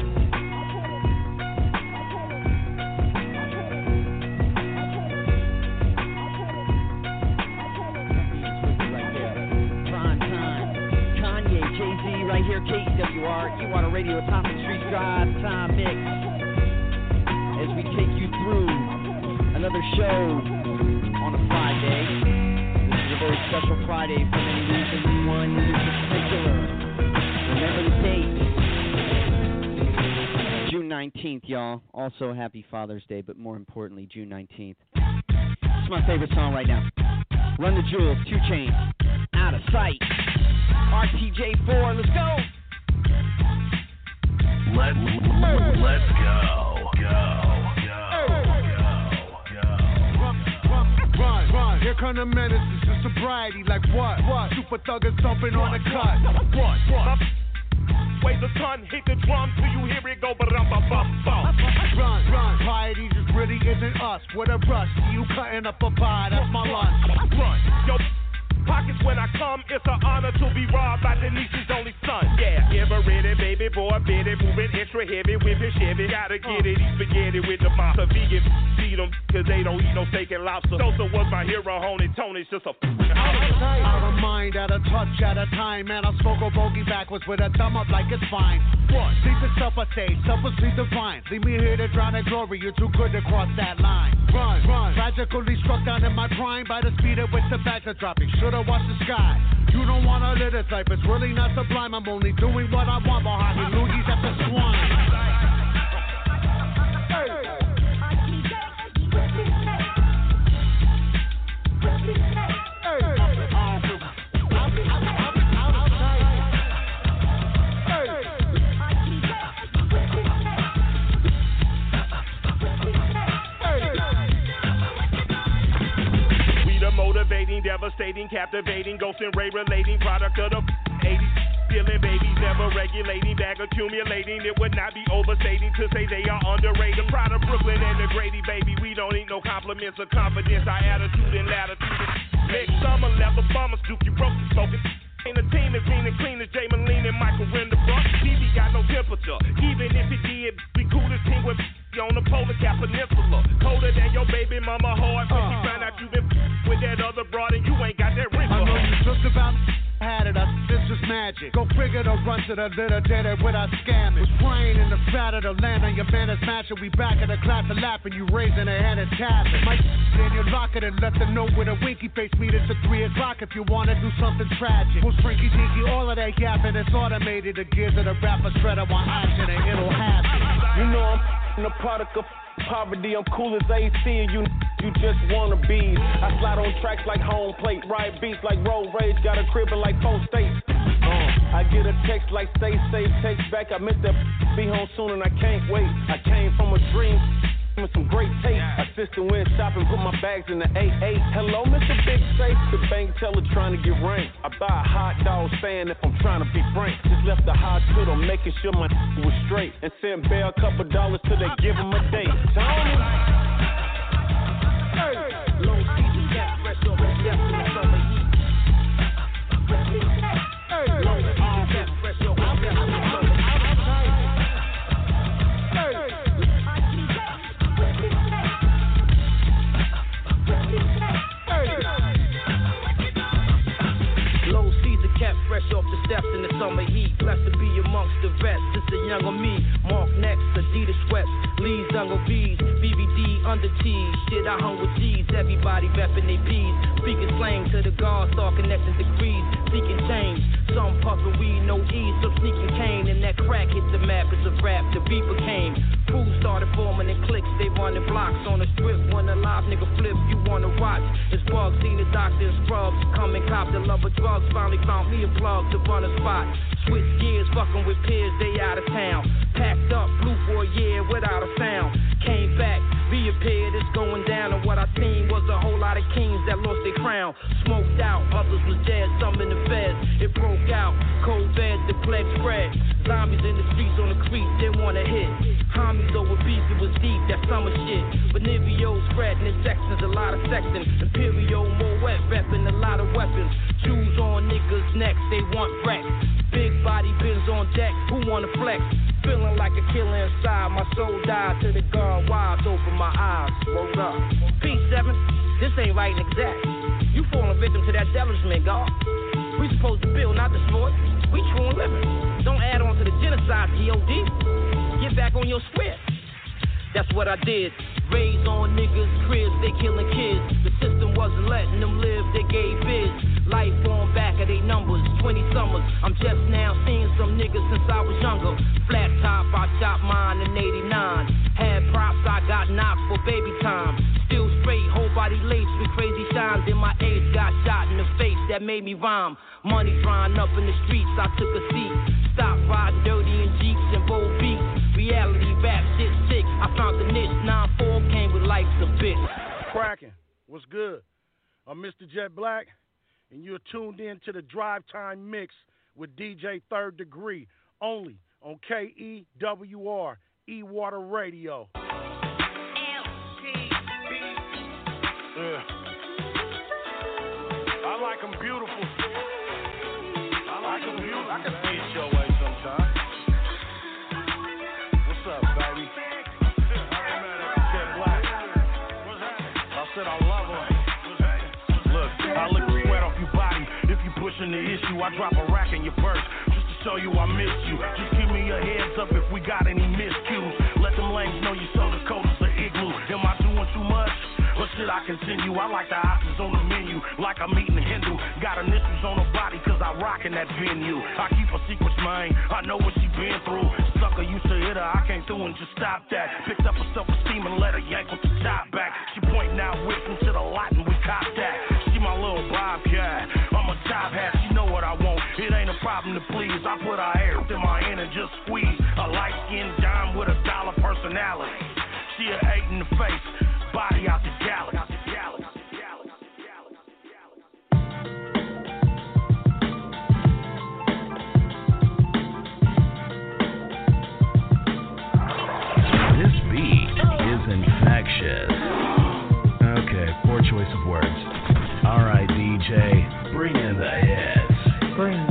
Right here, K E W R, E-Water Radio, Top of the Street Drive Time Mix. As we take you through another show on a Friday. This is a very special Friday for many reasons. One in particular. Remember the date. June nineteenth, y'all. Also, happy Father's Day, but more importantly, June nineteenth. It's my favorite song right now. Run the Jewels, two Chainz, Out of Sight. R T J four, let's go. Let, let's go. Go, go, go, go. Run, run, run, run. Here come the menaces to sobriety. Like what? What? Super thuggers thumping on the cut. What? What? Way the ton hit the drum till you hear it go ba-dum-ba-bum-bum. Run, run. Piety just really isn't us. With a rush, you cutting up a pie. That's my lunch. Run, yo. Pockets when I come, it's an honor to be robbed by Denise's only son. Yeah, ever ready, baby boy, bitty, moving extra heavy with his Chevy. Gotta get it, eat spaghetti with the monster. Vegan, feed them, cause they don't eat no steak and lobster. Sosa was my hero, Honey Tony's just a out of mind, out of touch, at a time. Man, I smoke a bogey backwards with a thumb up like it's fine. What? Sleep is self stage, self-asleep divine. Leave me here to drown in glory, you're too good to cross that line. Run, run, tragically struck down in my prime by the speed at which the bags are dropping. Should've watched the sky. You don't wanna live this life, it's really not sublime. I'm only doing what I want behind me. Loogies at the swine. Motivating, devastating, captivating, ghost and ray relating, product of the eighties. Stealing babies, never regulating, bag accumulating. It would not be overstating to say they are underrated. Proud of Brooklyn and the Grady, baby. We don't need no compliments or confidence. Our attitude and latitude. Next summer, leather bombers, Dookie broke the smoking. Ain't a team as mean and clean as Jay Moline and Michael Renderbrook. T V got no temperature. Even if it did, we coolest team with on the Polar Cap Peninsula. Colder than your baby mama hard when uh, she found out you been with that other broad and you ain't got that ring. I know you just about had it, I this is magic. Go figure to run to the little did it without scamming. Was playing in the fat of the land on your man is matching. We back at the class and laughing, you raising a hand and tapping. Mike, then you lock it and let them know with a winky face. Meet us at three o'clock if you wanna do something tragic. Most Frankie Dinky, all of that yapping, it's automated. The gears of the rapper shredder want action and it'll happen. You know I'm the product of poverty, I'm cool as A C and you you just wanna be. I slide on tracks like home plate, ride beats like road rage, got a crib in like four states. Uh, I get a text like stay safe, text back. I meant that be home soon and I can't wait. I came from a dream with some great taste. Assistant went shopping, put my bags in the eight eight. Hello, Mister Big Safe. The bank teller trying to get ranked. I buy a hot dog stand if I'm trying to be frank. Just left the hospital making sure my was straight. And sent Bear a couple dollars till they give him a date. Tony. Hey. Low season, cat fresh over the depth in the summer heat. Hey. Low season, cat fresh over the depth in the summer heat. Low season, kept fresh off the steps in the summer heat. Blessed to be amongst the vets. It's a younger me. Mark next, Adidas sweats, Lee's Dungarees, B V D under T's. Shit, I hung with G's. Everybody reppin' they P's. Speaking slang to the guards, start connecting degrees. Seeking change. Some puffin' weed, no ease. Some sneaking cane. And that crack hit the map as a rap. The beeper came. Crews started forming in cliques. They running blocks on the strip. When a live nigga flip, you wanna watch. It's bugs, seen the doctor and scrubs. Come and cop the love of drugs. Finally found me a plug to run a spot. Switch gears, fucking with peers, they out of town. Packed up, flew for a year without a sound. Came back, reappeared, it's going down. And what I seen was a whole lot of kings that lost their crown. Smoked out, others was dead, some in the feds. It broke out, cold beds, the plague spread. Zombies in the streets on the creek, they wanna hit. Homies over beef, it was deep, that summer shit. But Nivio spreading in sections, a lot of sexing. Imperial, more wet, repping a lot of weapons. Shoes on niggas' necks, they want wreck. Big body bins on deck, who wanna flex? Feeling like a killer inside, my soul died to the guard, wide open my eyes, rolled up. P seven, this ain't right and exact. You falling victim to that devilishment, God. We supposed to build, not destroy. We true and living. Don't add on to the genocide, G O D. Get back on your square. That's what I did. Raised on niggas' cribs, they killing kids. The system wasn't letting them live, they gave biz. Life on back of they numbers, twenty summers. I'm just now seeing some niggas since I was younger. Flat top, I chopped mine in eighty-nine. Had props, I got knocked for baby time. Still straight, whole body laced with crazy shines. In my age, got shot in the face, that made me rhyme. Money drying up in the streets, I took a seat. Stopped riding dirty in Jeeps and bold beats. Reality rap, shit sick. I found the niche, nine four came with life's a bitch. Cracking, what's good? I'm Mister Jet Black, and you're tuned in to the Drive Time Mix with D J Third Degree, only on K E W R, E-Water Radio. Yeah. I like them beautiful. I like them beautiful. I can see it your way sometimes. What's up, baby? Jet Black. I said I love her. Look, I lick the sweat off your body. If you pushing the issue, I drop a rack in your purse. Just to show you I miss you. Just give me a heads up if we got any miscues. Let them lames know you so the cold as an igloo. Am I doing too much? But shit, I continue. I like the options on the menu, like I'm eating a Hindu. Got initials on her body, cause I rock in that venue. I keep her secrets, man. I know what she been through. Sucker used to hit her, I came through and just stopped that. Picked up her self-esteem and let her yank with the top back. She pointing out whips into the lot and we copped that. She my little bobcat. I'm a top hat, she know what I want. It ain't a problem to please. I put her hair in my hand and just squeeze. A light-skinned dime with a dollar personality. She a eight in the face. Body out the galaxy. This beat is infectious. Okay, poor choice of words. All right, D J, bring in the hits. Bring.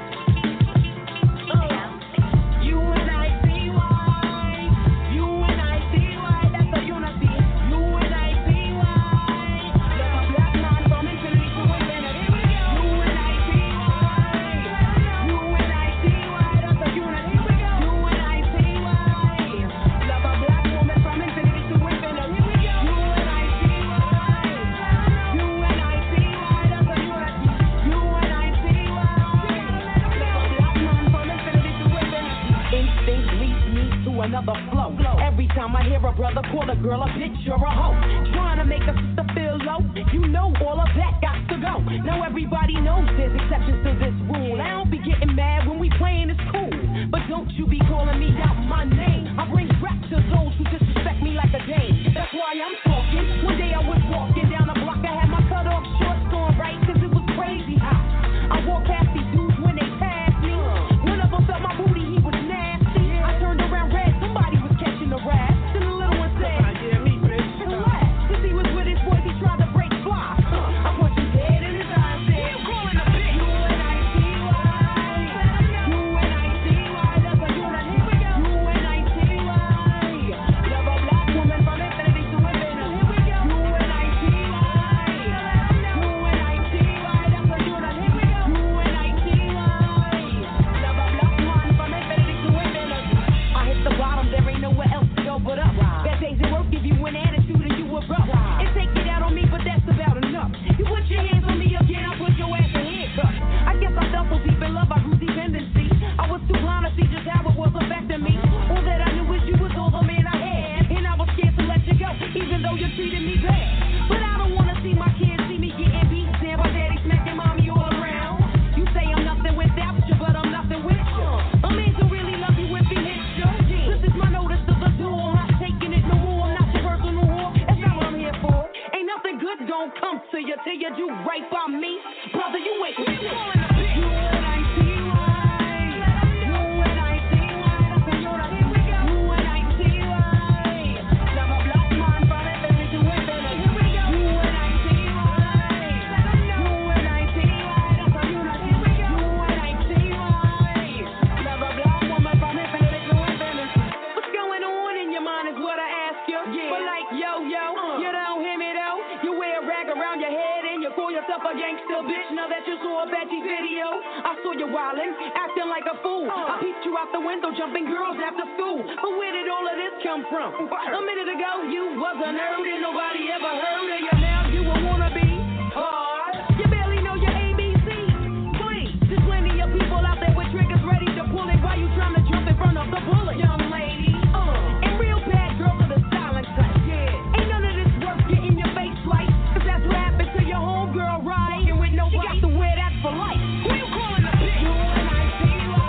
Another flow. Every time I hear a brother call a girl a bitch or a hoe, trying to make a sister feel low, you know all of that got to go. Now everybody knows there's exceptions to this rule. I don't be getting mad when we you be calling me out my name. I bring rap to those who disrespect me like a dame. That's why I'm talking. One day I was walking down the block, I had my cut off shorts on right, cause it was crazy hot. I walked past these dudes when they passed me. One of them felt my booty, he was nasty. I turned around red, somebody was catching the rat. Then the little one said, yeah, me, bitch. Relax, cause he was with his boys, he tried to break fly. I punched his head in his eyes, said, you calling a bitch? U N I T Y. U N I T Y, that's a unit, here we go. U N I T Y. Love a black woman from infinity to infinity. Here we go. U N I T Y. U N I T Y, that's a unit, here we go. U N I T Y. Love a black woman from infinity to infinity. I hit the bottom, there ain't nowhere else to go but up. Bad days at work give you an attitude and you a rough. It take it out on me, but that's about enough. You put your hands on me again, I'll put your ass in handcuffs. I guess I felt so deep in love, I grew dependency. I was too blind to see just how it was affecting me. All that I knew was you was all the man I had, and I was scared to let you go, even though you treated me bad. But I don't wanna see my kids see me getting beat down by daddy smacking mommy all around. You say I'm nothing without you, but I'm nothing with you. A man can really love you if he hits you. This is my notice to the door. I'm not taking it no more. I'm not your personal whore. That's not what I'm here for. Ain't nothing good gon' come to you till you do right by me. Brother, you ain't you calling a bitch. U N I T Y. U N I T Y. That's a unit. Here we go. U N I T Y. Love a black man from infinity to infinity. Here we go. U N I T Y. U N I T Y. That's a unit. Here we go. U N I T Y. Love a black woman from infinity to infinity. What's going on in your mind is what I ask you. But like yo yo, you don't hear me though. You wear a rag around your head and you call yourself a gangster bitch. Now that you saw a Betty video, I saw you wildin', acting like a fool. I peeped you out the window, jumping girls after school. But where did all of this come from? A minute ago you was a nerd and nobody ever heard of you. Now you a wannabe. Hard. You barely know your A B C. Please, there's plenty of people out there with triggers ready to pull it while you trying to jump in front of the bullet. Young lady, uh, and real bad girls are the silent type. Yeah, ain't none of this worth getting your face like, cause that's what happened to your homegirl, right? And with no, she got to wear that for life. Who you calling a bitch? U N I T Y.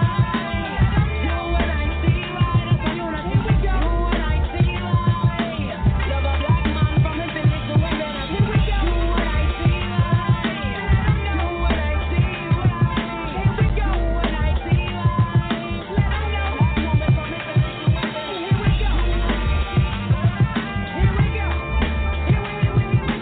U N I T Y. That's a unit. Here we go. U N I T Y. Love a black man from infinity to infinity. Here we go. U N I T Y. U N I T Y. Here we go. U N I T Y. Let 'em know. Black woman from infinity to infinity. Here we go. Here we go. Here we go. Here we go.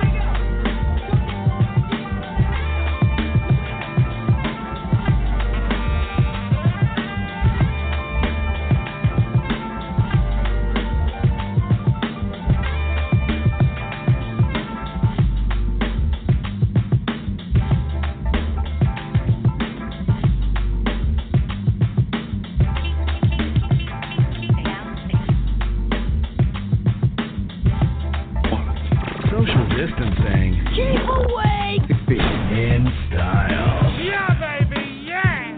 Social distancing Keep away. in style. Yeah, baby, yeah.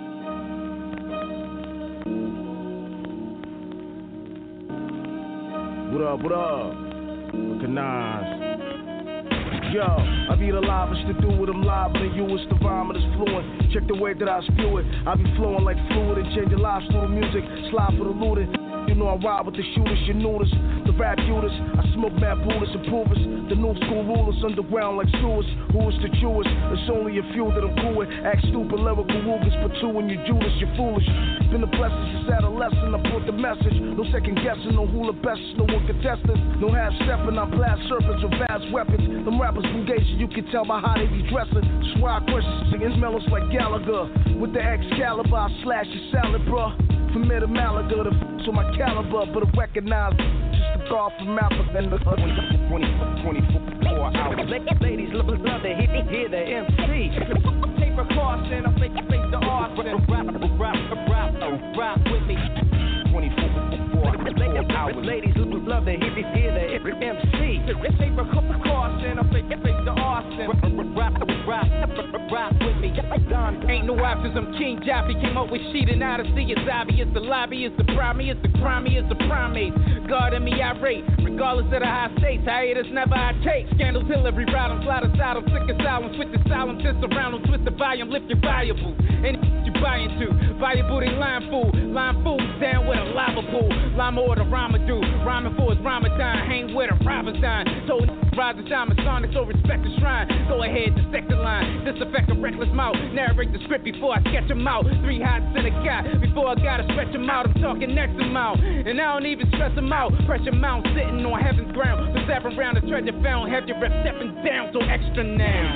What up, what up? Look at Nas. Yo, I be the livest to do it, I'm live than you, it's the vomit is fluent. Check the way that I spew it, I be flowing like fluid and changing lives through the music, slide for the looting. You know I ride with the shooters, you notice. The rap Judas, I smoke mad Buddhists and provers. The new school rulers underground like sewers. Who is the truest? It's only a few that I'm cool with. Act stupid, lyrical Rugers, but two when you Judas, you're foolish. Been a blessing since adolescent, I put the message. No second guessing, no hula best, no one contestant. No half stepping, I blast serpents with vast weapons. Them rappers from Gacy, you can tell by how they be dressing. That's why I question singing mellows like Gallagher. With the Excalibur, I slash your salad, bruh. From here to Malaga, the f***s on my caliber, but I recognize just a guard from Africa and the twenty, twenty-four hours. Ladies love, love to hear, hear the M C. Take precaution, I face, face the art. Rap, rap, rap, rap, rap with me. twenty-four hours. Ladies love to hear, hear the M C. Take precaution, I face, face the art. Rap, rap, rap with me. Don rhyme. Ain't no options, I'm King Joffrey. Came up with sheet and Odyssey. It's obvious, the lobby is the primary, it's the crime, it's the primate. Guarding me irate, regardless of the high stakes. Hiatus never I take. Scandals till every ride, I'm slide aside, I'm sick of silence. With the silence, twist around, I'm twist the volume, lift your valuable. And you buying to, valuable they line fool. Line fools down with a lava pool. Lima or the rhyme do, rhyming for his Ramadan. Hang with a robber's dying. Told rise and shine, Masonic, so respect the shrine. Go ahead, dissect the line, disaffect a reckless mouth. Narrate the script before I sketch him out. Three hots in a guy, before I gotta stretch him out. I'm talking next amount, and I don't even stress him out. Pressure mount, sitting on heaven's ground. The seven round, the treasure found. Have your rep stepping down, so extra now.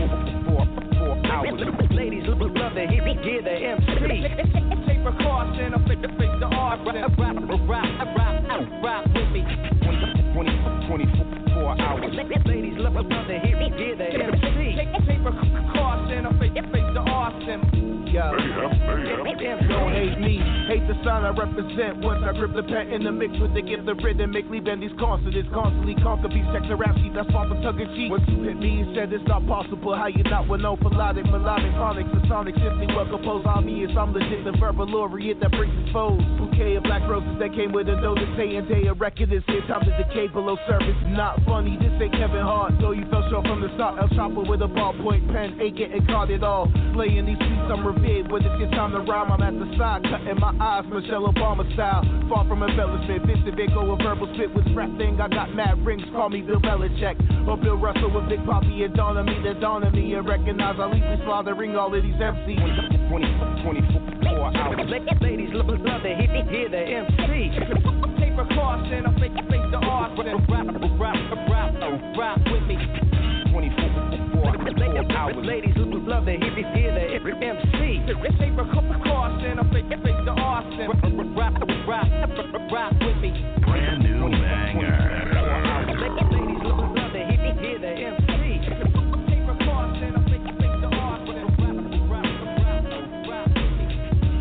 Ladies love to hear me hear the M C. Take precaution, I'm fit to face the art. Rock, rock, rock, rock, rock with me. twenty-four hours. Ladies love to hear me hear the M C. Take precaution, I'm fit to face the art. Yo, don't hate me, hate the sign I represent. Once I grip the pen in the mix with the gift of rhythmic, leaving these consonants constantly conquer beats, check the rap sheet, that's far from tongue in cheek. Once you hit me, you said it's not possible. How you not well known for melodic, melodic phonics, the sonic symphony, well composed, obvious. I'm legit, the verbal laureate that brings his foes. Bouquet of black roses that came with a notice saying day a record is here, time to decay below surface. Not funny, this ain't Kevin Hart, so you fell short from the start. El Chapo with a ballpoint pen, ain't getting caught at all. Slaying these beats, I'm revered. When it gets time to rhyme, I'm at the side, cutting my eyes, Michelle Obama style. Far from embellishment, Vincent Van Gogh, a verbal spit with rap thing. I got mad rings, call me Bill Belichick. Or Bill Russell with Big Poppy and Dawn on me, the dawn on me. And recognize I leave me slaughtering all of these M Cs. twenty-four hours. Ladies love to hear, hear the M C. Take precaution, I'm face the art. Rock, rock, rock, rock with me. twenty-four hours. Ladies love to hear, hear the M C. Take precaution, I'm face the art. Rock, rock, rock with me. Brand new banger. Ladies love to hear, hear the M C. Take precaution, I'm face the art. Rock, rock, rock with me.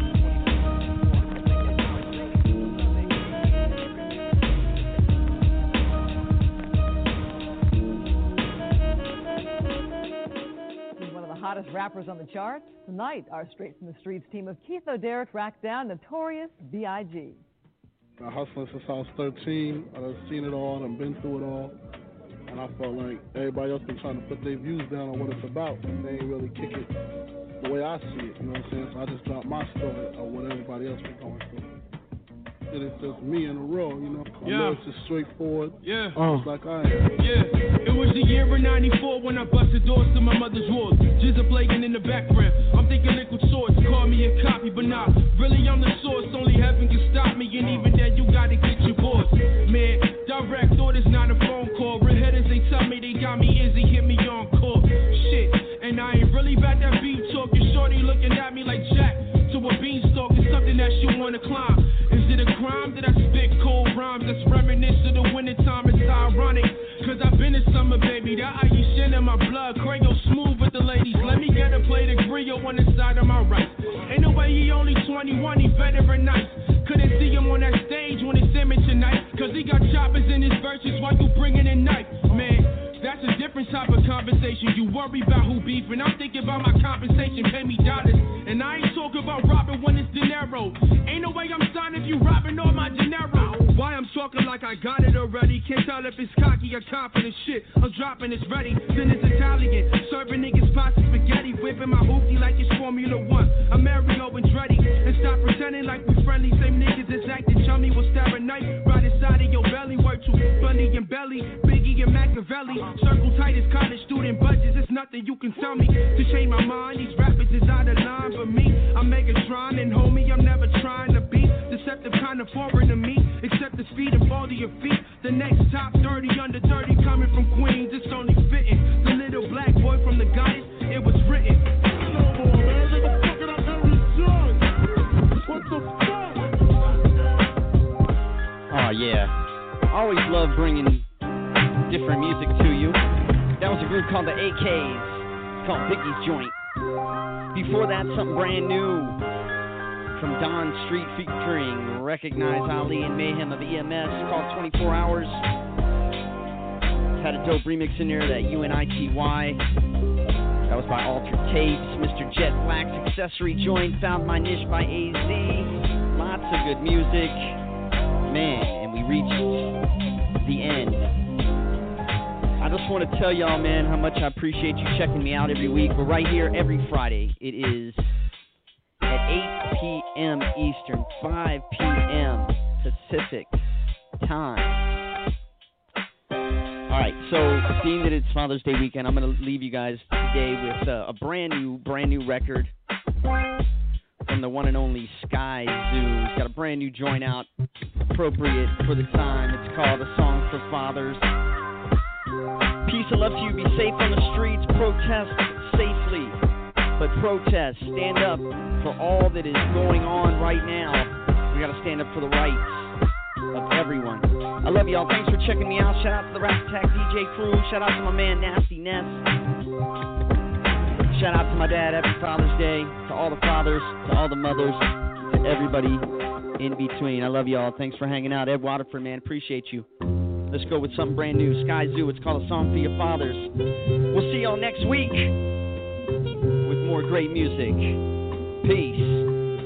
Hottest rappers on the charts. Tonight, our Straight from the Streets team of Keith O'Dare tracked down Notorious B I G I hustling since I was thirteen. I've seen it all. I've been through it all. And I felt like everybody else been trying to put their views down on what it's about. And they ain't really kick it the way I see it. You know what I'm saying? So I just dropped my story of what everybody else been going through. And it's just me in a row, you know. I Yeah. know it's just straightforward. Yeah. Just like I am. Yeah, it was the year of ninety-four when I busted doors to my mother's walls. Jizza playing in the background. I'm thinking liquid swords, call me a copy, but nah, really I'm the source. Only heaven can stop me, and even then you gotta get your boss. Man, direct orders, not a phone call. Real headers, they tell me they got me easy, hit me on call. Shit, and I ain't really about that beat talk. Your shorty looking at me like Jack to a beanstalk. It's something that you wanna climb. Is it a crime that I spit cold rhymes that's reminiscent of the wintertime? It's ironic, cause I've been a summer baby. That ice in my blood, Crayo smooth with the ladies. Let me get a plate of Grio on the side of my right. Ain't no way he only twenty-one, he veteran nice. Couldn't see him on that stage when it's image tonight, cause he got choppers in his verses while you bringing in knife. Man, that's a different type of conversation. You worry about who beefing, I'm thinking about my compensation, pay me dollars. And I ain't talking about robbing when it's dinero. Ain't no way I'm signing if you robbing all my dinero. Why I'm talking like I got it already. Can't tell if it's cocky or confident shit. I'm dropping, it's ready, then it's Italian. Serving niggas pasta spaghetti, whipping my hoopty like it's Formula One. I'm Mario Andretti, and stop pretending like we friendly. Same niggas that's acting chummy will stab a knife right inside of your belly. Work to Bundy and Belly, Biggie and Machiavelli. Circle tight as college student budgets. It's nothing you can tell me to change my mind. These rappers is out of line, but me, I'm Megatron, and homie, I'm never trying to be deceptive, kind of foreign to me. Except the speed and ball to your feet. The next top thirty under thirty coming from Queens. It's only fitting. The little black boy from the goddess, it was written. Oh yeah, always love bringing different music to you. That was a group called the A Ks. It's called Biggie's Joint. Before that, something brand new from Don Street featuring Recognize Ali and Mayhem of E M S called twenty-four hours. Had a dope remix in there that U N I T Y That was by Altered Tapes. Mister Jet Black's Accessory Joint, Found My Niche by A Z. Lots of good music. Man, and we reached the end. I just want to tell y'all, man, how much I appreciate you checking me out every week. We're right here every Friday. It is at eight p.m. Eastern, five p.m. Pacific time. All right, so being that it's Father's Day weekend, I'm going to leave you guys today with uh, a brand new, brand new record from the one and only Sky Zoo. He's got a brand new joint out, appropriate for the time. It's called A Song for Fathers. Peace and love to you. Be safe on the streets. Protest safely, but protest. Stand up for all that is going on right now. We got to stand up for the rights of everyone. I love y'all. Thanks for checking me out. Shout out to the Rap Attack D J crew. Shout out to my man Nasty Ness. Shout out to my dad. Happy Father's Day. To all the fathers, to all the mothers, to everybody in between. I love y'all. Thanks for hanging out. Ed Waterford, man. Appreciate you. Let's go with something brand new. Sky Zoo. It's called A Song for Your Fathers. We'll see y'all next week with more great music. Peace.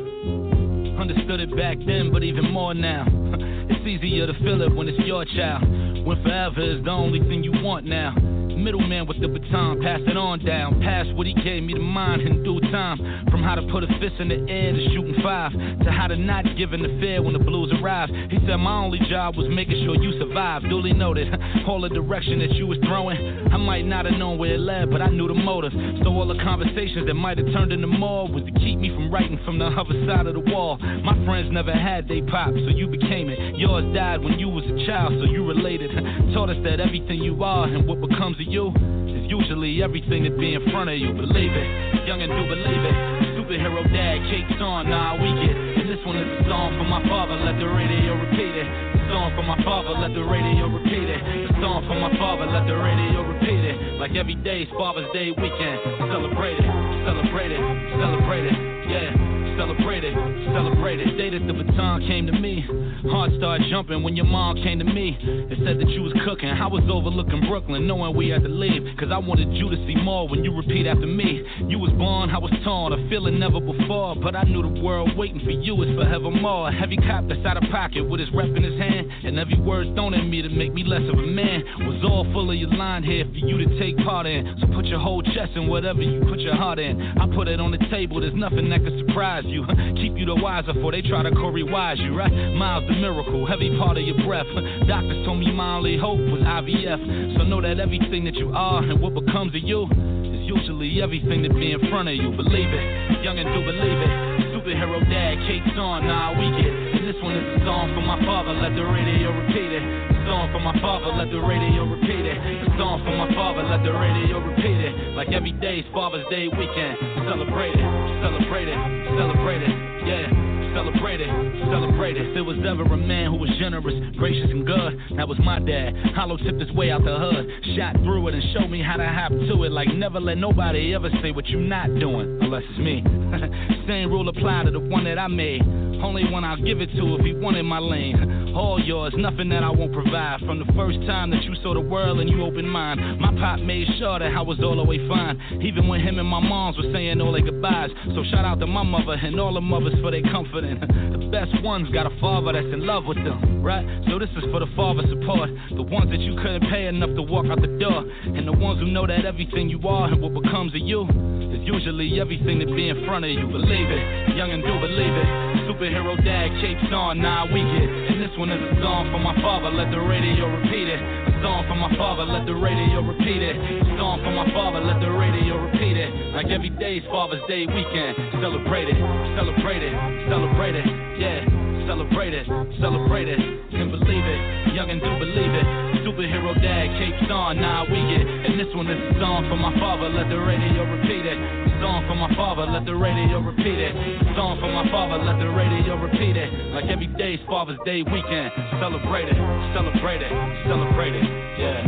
Understood it back then, but even more now. It's easier to feel it when it's your child. When forever is the only thing you want now. Middleman with the baton, pass it on down. Pass what he gave me to mind in due time. From how to put a fist in the air to shooting five, to how to not give in the fear when the blues arrive. He said my only job was making sure you survive. Duly noted, all the direction that you was throwing, I might not have known where it led, but I knew the motive. So all the conversations that might have turned into more was to keep me from writing from the other side of the wall. My friends never had they pop, so you became it. Yours died when you was a child, so you related. Taught us that everything you are and what becomes of you is usually everything that be in front of you. Believe it, young and do believe it. Superhero dad, capes on, nah, we get. And this one is a song for my father, let the radio repeat it. A song for my father, let the radio repeat it. A song for my father, let the radio repeat it. Like every day's Father's Day weekend. Celebrate it, celebrate it, celebrate it, yeah. Celebrate it, celebrate it. Day that the baton came to me, heart started jumping when your mom came to me and said that you was cooking. I was overlooking Brooklyn, knowing we had to leave, cause I wanted you to see more when you repeat after me. You was born, I was torn, a feeling never before, but I knew the world waiting for you is forevermore. A heavy cop that's out of pocket with his rep in his hand, and every word thrown at me to make me less of a man was all full of your line here for you to take part in. So put your whole chest in whatever you put your heart in. I put it on the table, there's nothing that could surprise you. Keep you the wiser for they try to Corey wise you, right? Miles the miracle, heavy part of your breath. Doctors told me my only hope was I V F. So know that everything that you are and what becomes of you is usually everything that be in front of you. Believe it, young and do believe it. Superhero dad, capes on, nah, we get. And this one is a song for my father, let the radio repeat it. A song for my father, let the radio repeat it. A song for my father, let the radio repeat it. Like every day's Father's Day weekend. Celebrate it, celebrate it, celebrate it, yeah. Celebrate it, celebrate it. If there was ever a man who was generous, gracious, and good, that was my dad. Hollow tipped his way out the hood, shot through it and showed me how to hop to it. Like never let nobody ever say what you not doing, unless it's me. Same rule apply to the one that I made. Only one I'll give it to if he wanted my lane. All yours, nothing that I won't provide. From the first time that you saw the world and you opened mine, my pop made sure that I was all the way fine. Even when him and my moms were saying all their goodbyes. So shout out to my mother and all the mothers for their comfort. The best ones got a father that's in love with them, right? So this is for the father support. The ones that you couldn't pay enough to walk out the door. And the ones who know that everything you are and what becomes of you is usually everything that be in front of you. Believe it, young and do believe it. Superhero dad, capes on, nah, we get. And this one is a song for my father, let the radio repeat it. A song for my father, let the radio repeat it. A song for my father, let the radio repeat it. Like every day's Father's Day weekend. Celebrate it, celebrate it, celebrate it, yeah. Celebrate it, celebrate it, and believe it, young and do believe it. Superhero dad, capes on, nah, we get. And this one is a song for my father, let the radio repeat it. A song for my father, let the radio repeat it. A song for my father, let the radio repeat it. Like every day's Father's Day weekend. Celebrate it, celebrate it, celebrate it, yeah.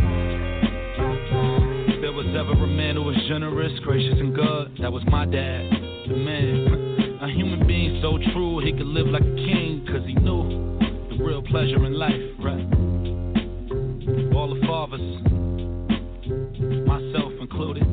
If there was ever a man who was generous, gracious, and good, that was my dad, the man. A human being so true, he could live like a king, cause he knew the real pleasure in life, right? All the fathers, myself included.